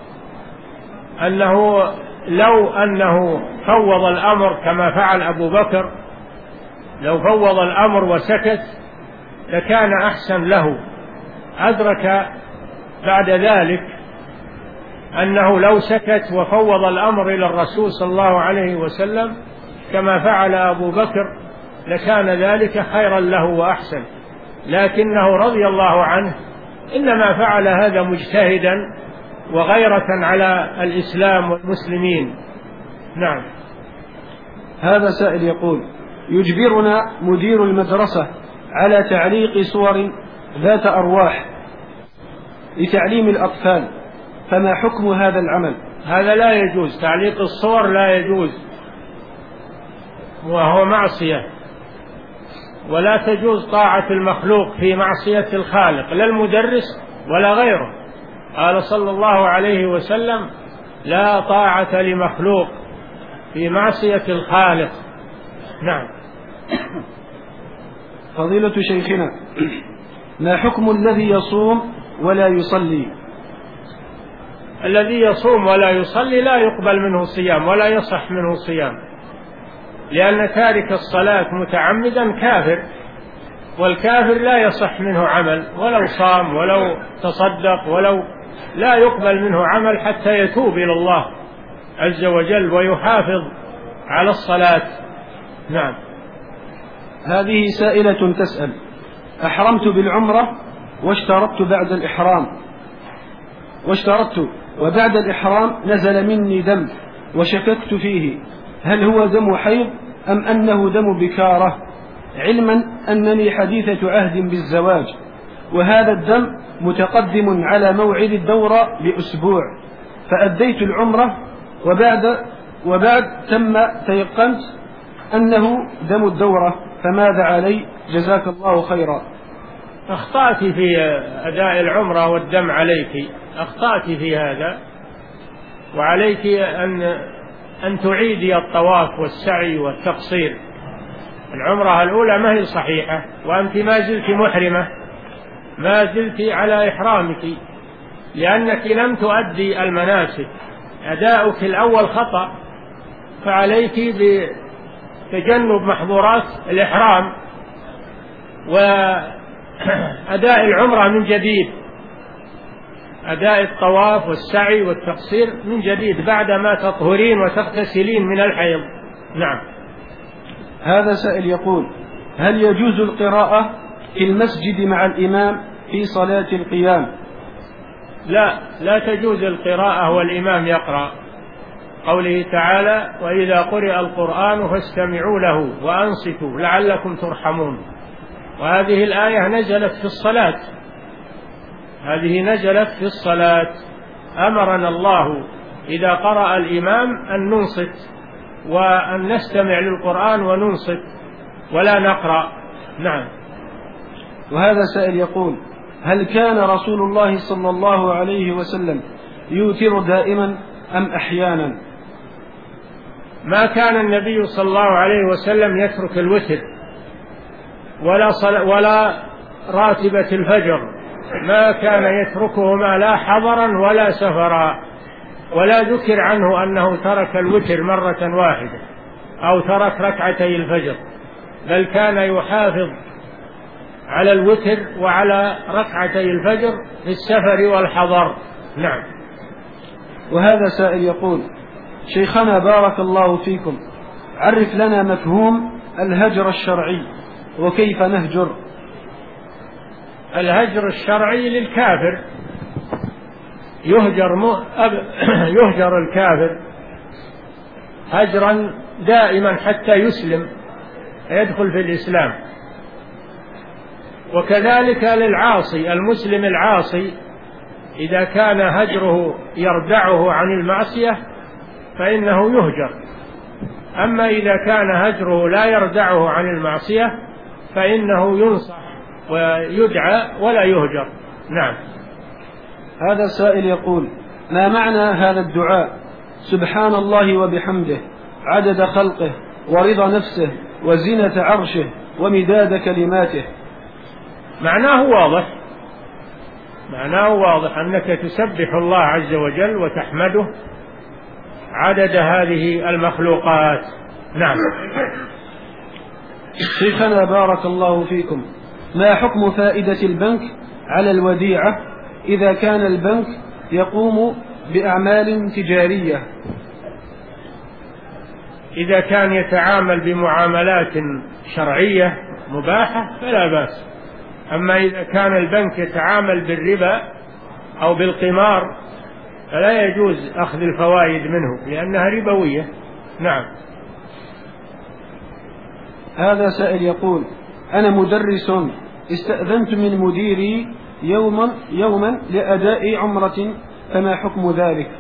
أنه لو أنه فوض الأمر كما فعل أبو بكر، لو فوض الأمر وسكت لكان أحسن له. أدرك بعد ذلك أنه لو سكت وفوض الأمر إلى الرسول صلى الله عليه وسلم كما فعل أبو بكر لكان ذلك خيرا له وأحسن، لكنه رضي الله عنه إنما فعل هذا مجتهدا وغيرة على الإسلام والمسلمين. نعم. هذا سائل يقول: يجبرنا مدير المدرسة على تعليق صور ذات أرواح لتعليم الأطفال، فما حكم هذا العمل؟ هذا لا يجوز، تعليق الصور لا يجوز، وهو معصية، ولا تجوز طاعة المخلوق في معصية الخالق، لا المدرس ولا غيره. قال صلى الله عليه وسلم: لا طاعة لمخلوق في معصية الخالق. نعم. فضيلة شيخنا، ما حكم الذي يصوم ولا يصلي؟ الذي يصوم ولا يصلي لا يقبل منه صيام ولا يصح منه صيام، لأن تارك الصلاة متعمدا كافر، والكافر لا يصح منه عمل، ولو صام ولو تصدق ولو لا يقبل منه عمل حتى يتوب إلى الله عز وجل ويحافظ على الصلاة. نعم. هذه سائلة تسأل: أحرمت بالعمرة واشترطت بعد الإحرام واشترطت وبعد الإحرام نزل مني دم وشككت فيه، هل هو دم حيض أم أنه دم بكارة، علما أنني حديثة عهد بالزواج، وهذا الدم متقدم على موعد الدورة بأسبوع، فأديت العمرة وبعد وبعد تم تيقنت أنه دم الدورة، فماذا علي؟ جزاك الله خيرا. أخطأت في أداء العمرة والدم عليك، أخطأت في هذا، وعليك أن أن تعيدي الطواف والسعي والتقصير. العمرة الأولى ما هي صحيحة، وأنت ما زلت محرمة، ما زلت على إحرامك، لأنك لم تؤدي المناسك. أداؤك الأول خطأ، فعليك بتجنب محظورات الإحرام وأداء العمرة من جديد، أداء الطواف والسعي والتقصير من جديد بعدما تطهرين وتغتسلين من الحيض. نعم. هذا سائل يقول: هل يجوز القراءة في المسجد مع الإمام في صلاة القيام؟ لا، لا تجوز القراءة والإمام يقرأ، قوله تعالى: وإذا قرئ القرآن فاستمعوا له وأنصتوا لعلكم ترحمون. وهذه الآية نزلت في الصلاة، هذه نزلت في الصلاة، أمرنا الله إذا قرأ الإمام أن ننصت وأن نستمع للقرآن وننصت ولا نقرأ. نعم. وهذا سائل يقول: هل كان رسول الله صلى الله عليه وسلم يوتر دائما أم أحيانا؟ ما كان النبي صلى الله عليه وسلم يترك الوتر ولا, ولا راتبة الفجر، ما كان يتركهما لا حضرا ولا سفرا، ولا ذكر عنه أنه ترك الوتر مرة واحدة أو ترك ركعتي الفجر، بل كان يحافظ على الوتر وعلى ركعتي الفجر في السفر والحضر. نعم. وهذا سائل يقول: شيخنا بارك الله فيكم، عرف لنا مفهوم الهجر الشرعي، وكيف نهجر؟ الهجر الشرعي للكافر، يهجر, م... أب... يهجر الكافر هجرا دائما حتى يسلم يدخل في الإسلام. وكذلك للعاصي المسلم العاصي إذا كان هجره يردعه عن المعصية فإنه يهجر. أما إذا كان هجره لا يردعه عن المعصية فإنه ينصح ويدعى ولا يهجر. نعم. هذا سائل يقول: ما معنى هذا الدعاء سبحان الله وبحمده عدد خلقه ورضا نفسه وزنة عرشه ومداد كلماته؟ معناه واضح، معناه واضح أنك تسبح الله عز وجل وتحمده عدد هذه المخلوقات. نعم. شيخنا بارك الله فيكم، ما حكم فائدة البنك على الوديعة إذا كان البنك يقوم بأعمال تجارية؟ إذا كان يتعامل بمعاملات شرعية مباحة فلا بأس. أما إذا كان البنك يتعامل بالربا أو بالقمار فلا يجوز أخذ الفوائد منه لأنها ربوية. نعم. هذا سائل يقول: أنا مدرس استأذنت من مديري يوما يوما لأداء عمرة، فما حكم ذلك؟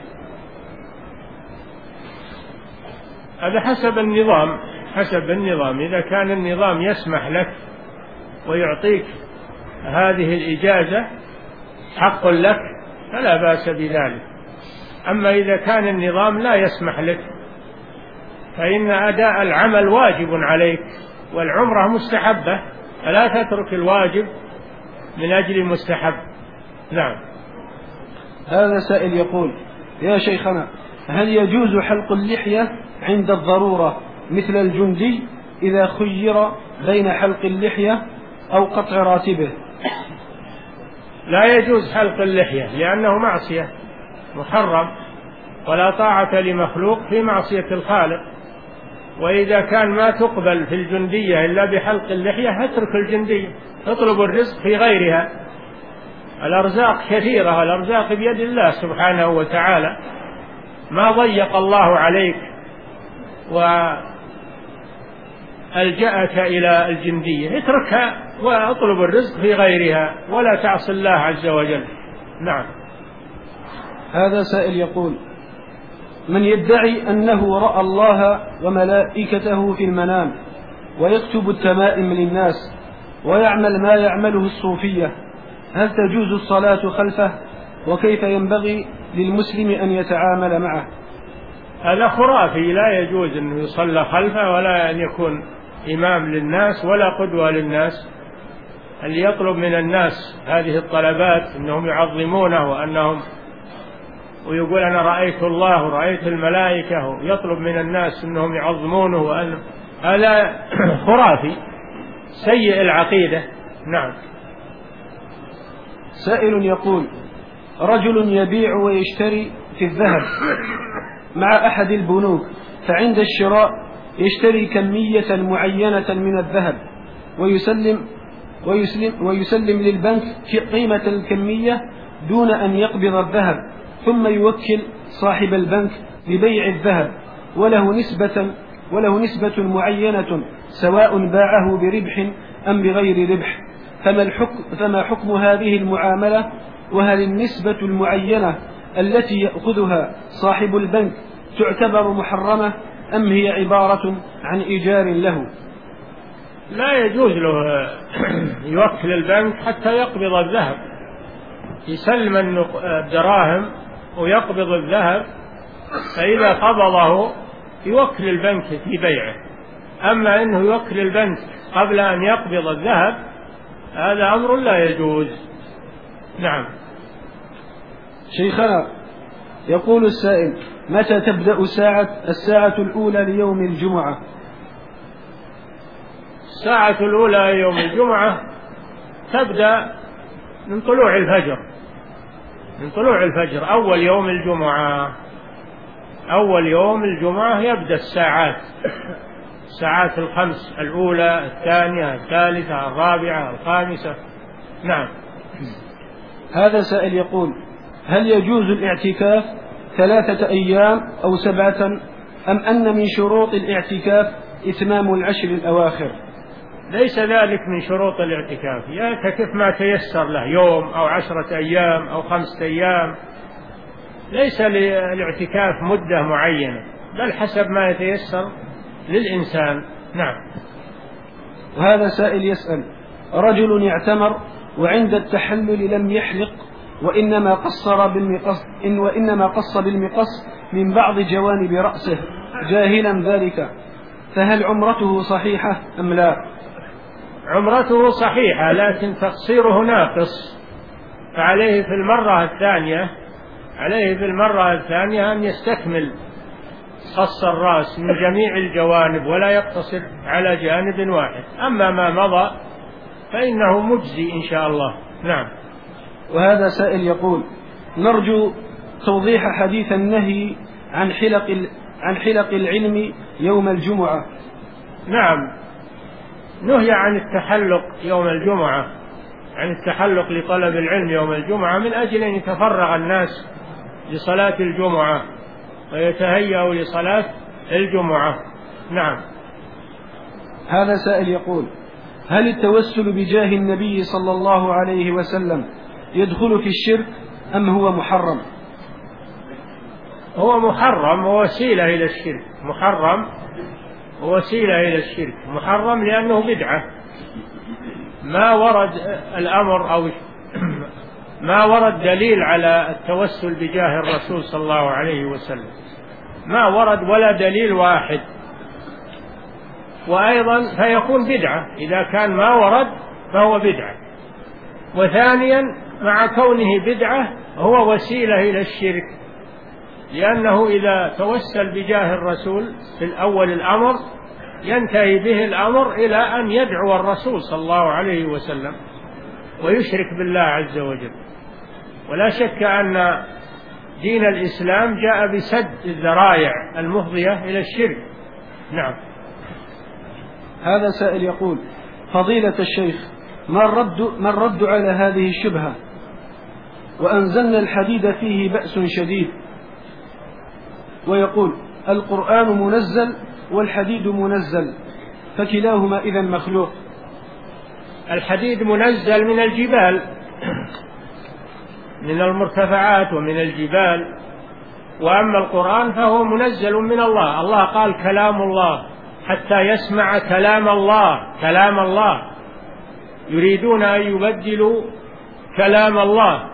هذا حسب النظام، حسب النظام. إذا كان النظام يسمح لك ويعطيك هذه الإجازة حق لك فلا بأس بذلك. أما إذا كان النظام لا يسمح لك فإن أداء العمل واجب عليك، والعمرة مستحبة، فلا تترك الواجب من أجل المستحب. نعم. هذا سائل يقول: يا شيخنا، هل يجوز حلق اللحية عند الضرورة مثل الجندي إذا خير بين حلق اللحية أو قطع راتبه؟ لا يجوز حلق اللحية لأنه معصية محرم، ولا طاعة لمخلوق في معصية الخالق. وإذا كان ما تقبل في الجندية إلا بحلق اللحية اترك الجندية، اطلب الرزق في غيرها. الأرزاق كثيرة، الأرزاق بيد الله سبحانه وتعالى، ما ضيق الله عليك وألجأك إلى الجندية، اتركها واطلب الرزق في غيرها ولا تعصي الله عز وجل. نعم. هذا سائل يقول: من يدعي أنه رأى الله وملائكته في المنام ويكتب التمائم للناس ويعمل ما يعمله الصوفية، هل تجوز الصلاة خلفه؟ وكيف ينبغي للمسلم أن يتعامل معه؟ هذا خرافي، لا يجوز أن يصلى خلفه ولا أن يكون إمام للناس ولا قدوة للناس. اللي يطلب من الناس هذه الطلبات أنهم يعظمونه وأنهم ويقول أنا رأيت الله ورأيت الملائكة، ويطلب من الناس أنهم يعظمونه، وأن هذا خرافي سيء العقيدة. نعم. سائل يقول: رجل يبيع ويشتري في الذهب مع أحد البنوك، فعند الشراء يشتري كمية معينة من الذهب ويسلم ويسلم, ويسلم للبنك قيمة الكمية دون أن يقبض الذهب، ثم يوكل صاحب البنك لبيع الذهب وله نسبة وله نسبة معينة سواء باعه بربح أم بغير ربح، فما الحكم فما حكم هذه المعاملة؟ وهل النسبة المعينة التي يأخذها صاحب البنك تعتبر محرمة أم هي عبارة عن إيجار له؟ لا يجوز له يوكل البنك حتى يقبض الذهب، يسلم الدراهم ويقبض الذهب، فإذا قبضه يوكل البنك في بيعه. أما أنه يوكل البنك قبل أن يقبض الذهب هذا أمر لا يجوز. نعم. شيخنا، يقول السائل: متى تبدأ ساعة الساعة الأولى ليوم الجمعة؟ الساعة الأولى يوم الجمعة تبدأ من طلوع الفجر، من طلوع الفجر أول يوم الجمعة. أول يوم الجمعة يبدأ الساعات الساعات الخمس الأولى الثانية الثالثة الرابعة الخامسة. نعم. هذا سائل يقول: هل يجوز الاعتكاف ثلاثة أيام أو سبعة، أم أن من شروط الاعتكاف إتمام العشر الأواخر؟ ليس ذلك من شروط الاعتكاف، يعتكف ما تيسر له، يوم أو عشرة أيام أو خمسة أيام، ليس للاعتكاف مدة معينة، بل حسب ما يتيسر للإنسان. نعم. وهذا سائل يسأل: رجل يعتمر وعند التحلل لم يحلق، وإنما قصر بالمقص إن وإنما قص بالمقص من بعض جوانب رأسه جاهلا ذلك، فهل عمرته صحيحة أم لا؟ عمرته صحيحة، لكن تقصيره ناقص، فعليه في المرة الثانية عليه في المرة الثانية أن يستكمل قص الرأس من جميع الجوانب ولا يقتصر على جانب واحد. أما ما مضى فإنه مجزي إن شاء الله. نعم. وهذا سائل يقول: نرجو توضيح حديث النهي عن حلق عن حلق العلم يوم الجمعة. نعم، نهي عن التحلق يوم الجمعة، عن التحلق لطلب العلم يوم الجمعة، من أجل أن يتفرغ الناس لصلاة الجمعة ويتهيأوا لصلاة الجمعة. نعم. هذا سائل يقول: هل التوسل بجاه النبي صلى الله عليه وسلم يدخل في الشرك أم هو محرم؟ هو محرم ووسيلة إلى الشرك، محرم ووسيلة إلى الشرك. محرم لأنه بدعة، ما ورد الأمر أو ما ورد دليل على التوسل بجاه الرسول صلى الله عليه وسلم، ما ورد ولا دليل واحد، وأيضا فيكون بدعة إذا كان ما ورد فهو بدعة. وثانيا مع كونه بدعة هو وسيلة إلى الشرك، لأنه إذا توسل بجاه الرسول في الأول الأمر ينتهي به الأمر إلى أن يدعو الرسول صلى الله عليه وسلم ويشرك بالله عز وجل. ولا شك أن دين الإسلام جاء بسد الذرائع المفضية إلى الشرك. نعم. هذا سائل يقول: فضيلة الشيخ، ما الرد, ما الرد على هذه الشبهة؟ وأنزلنا الحديد فيه بأس شديد. ويقول: القرآن منزل والحديد منزل، فكلاهما إذا مخلوق. الحديد منزل من الجبال، من المرتفعات ومن الجبال، وأما القرآن فهو منزل من الله. الله قال كلام الله حتى يسمع كلام الله، كلام الله، يريدون أن يبدلوا كلام الله.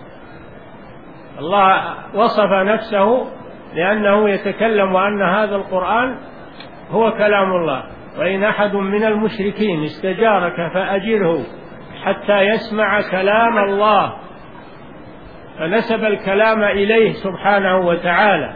الله وصف نفسه لأنه يتكلم وأن هذا القرآن هو كلام الله. وإن أحد من المشركين استجارك فأجره حتى يسمع كلام الله، فنسب الكلام إليه سبحانه وتعالى.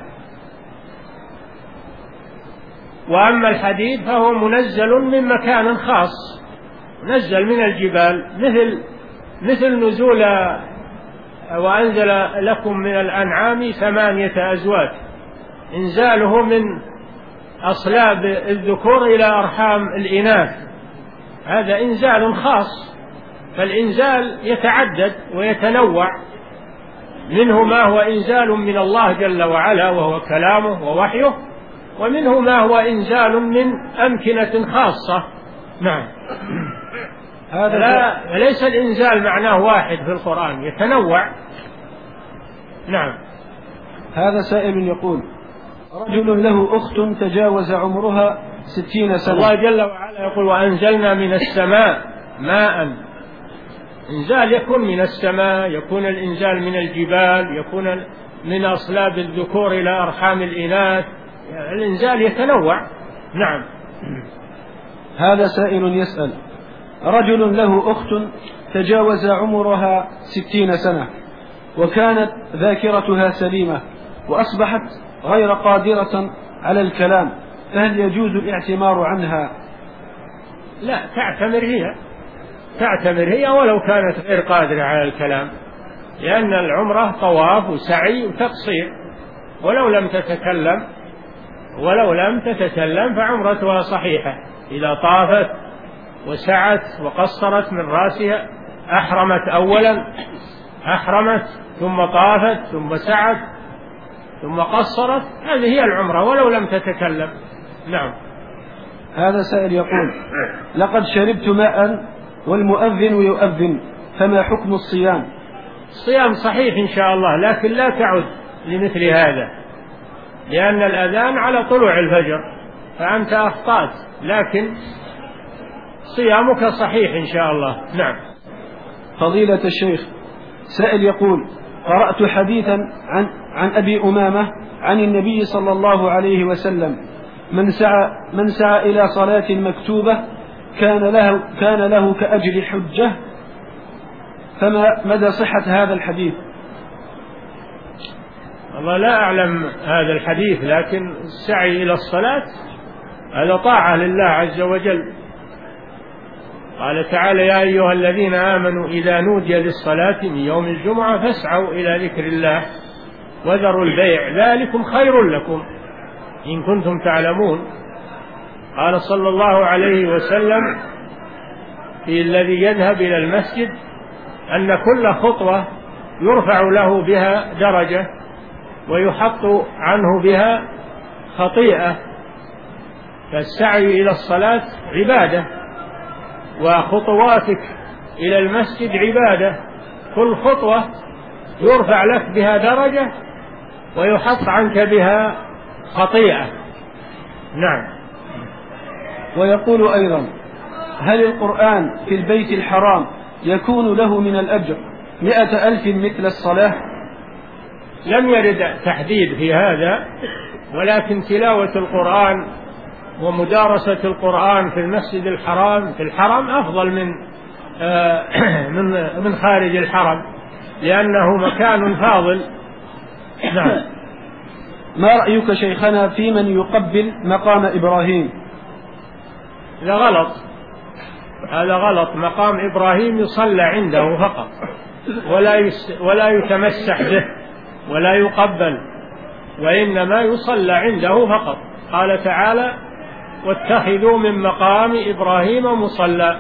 وأما الحديد فهو منزل من مكان خاص، منزل من الجبال، مثل مثل نزول وأنزل لكم من الأنعام ثمانية أزواج، إنزاله من أصلاب الذكور إلى أرحام الإناث، هذا إنزال خاص. فالإنزال يتعدد ويتنوع، منه ما هو إنزال من الله جل وعلا وهو كلامه ووحيه، ومنه ما هو إنزال من أمكنة خاصة. نعم. هذا لا ليس الإنزال معناه واحد في القرآن، يتنوع. نعم. هذا سائل يقول: رجل له أخت تجاوز عمرها ستين سنة. الله جل وعلا يقول: وأنزلنا من السماء ماء. إنزال يكون من السماء، يكون الإنزال من الجبال، يكون من أصلاب الذكور إلى أرحام الإناث، الإنزال يتنوع. نعم. هذا سائل يسأل: رجل له أخت تجاوز عمرها ستين سنة وكانت ذاكرتها سليمة وأصبحت غير قادرة على الكلام، فهل يجوز الاعتمار عنها؟ لا، تعتمر هي تعتمر هي ولو كانت غير قادرة على الكلام، لأن العمرة طواف وسعي وتقصير، ولو لم تتكلم ولو لم تتكلم فعمرتها صحيحة إذا طافت وسعت وقصرت من رأسها، أحرمت أولا، أحرمت ثم طافت ثم سعت ثم قصرت، هذه هي العمرة ولو لم تتكلم. نعم. هذا سائل يقول: لقد شربت ماء والمؤذن يؤذن، فما حكم الصيام؟ الصيام صحيح إن شاء الله، لكن لا تعد لمثل هذا، لأن الأذان على طلوع الفجر فأنت أخطأت، لكن صيامك صحيح إن شاء الله. نعم. فضيلة الشيخ، سائل يقول: قرأت حديثا عن, عن أبي أمامة عن النبي صلى الله عليه وسلم: من سعى, من سعى إلى صلاة مكتوبة كان له, كان له كأجر حجة، فما مدى صحة هذا الحديث؟ والله لا أعلم هذا الحديث، لكن السعي إلى الصلاة هذا طاعة لله عز وجل. قال تعالى: يا أيها الذين آمنوا إذا نودي للصلاة من يوم الجمعة فاسعوا إلى ذكر الله وذروا البيع ذلكم خير لكم إن كنتم تعلمون. قال صلى الله عليه وسلم في الذي يذهب إلى المسجد أن كل خطوة يرفع له بها درجة ويحط عنه بها خطيئة، فالسعي إلى الصلاة عبادة، وخطواتك إلى المسجد عبادة، كل خطوة يرفع لك بها درجة ويحط عنك بها خطيئة. نعم. ويقول أيضا: هل القرآن في البيت الحرام يكون له من الأجر مئة ألف مثل الصلاة؟ لم يرد تحديد في هذا، ولكن تلاوة القرآن ومدارسة القرآن في المسجد الحرام في الحرم أفضل من من من خارج الحرم، لأنه مكان فاضل. نعم. ما رأيك شيخنا في من يقبل مقام إبراهيم؟ هذا غلط، هذا غلط. مقام إبراهيم يصلى عنده فقط، ولا يس ولا يتمسح به ولا يقبل، وإنما يصلى عنده فقط. قال تعالى: واتخذوا من مقام إبراهيم مصلى.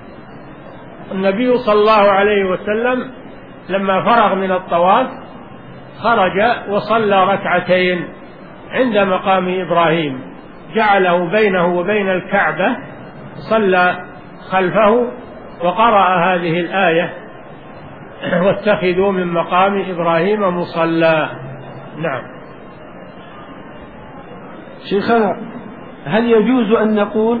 النبي صلى الله عليه وسلم لما فرغ من الطواف خرج وصلى ركعتين عند مقام إبراهيم، جعله بينه وبين الكعبة، صلى خلفه وقرأ هذه الآية: واتخذوا من مقام إبراهيم مصلى. نعم. شيخنا، هل يجوز أن نقول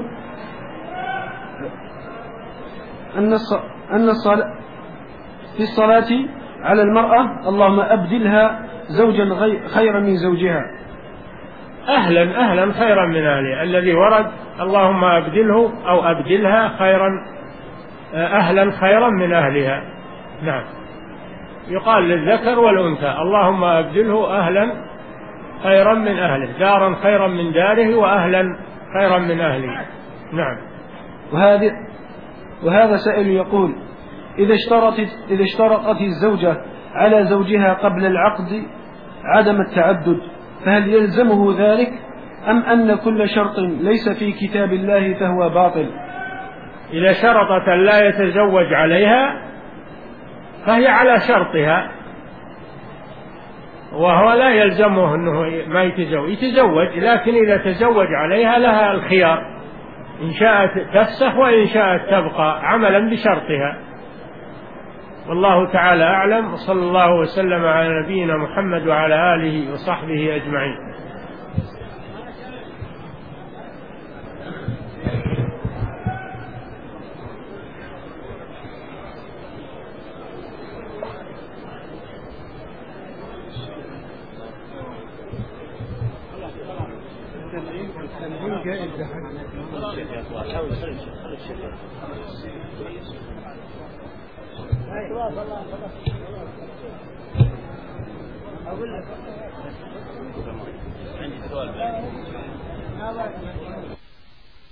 أن أن الصلاة في الصلاة على المرأة اللهم أبدلها زوجا خيرا من زوجها؟ أهلا أهلا خيرا من أهلها، الذي ورد اللهم أبدله أو أبدلها خيرا، أهلا خيرا من أهلها. نعم. يقال للذكر والأنثى: اللهم أبدله أهلا خيرا من أهله، دارا خيرا من داره، وأهلا خيرا من أهله. نعم. وهذا وهذا سائل يقول: إذا اشترطت إذا اشترطت الزوجة على زوجها قبل العقد عدم التعدد، فهل يلزمه ذلك، أم أن كل شرط ليس في كتاب الله فهو باطل؟ إذا شرطت لا يتزوج عليها فهي على شرطها، وهو لا يلزمه أنه ما يتزوج، يتزوج، لكن إذا تزوج عليها لها الخيار، إن شاءت تفسخ وإن شاءت تبقى عملا بشرطها. والله تعالى أعلم، وصلى الله وسلم على نبينا محمد وعلى آله وصحبه أجمعين. عندي سؤال.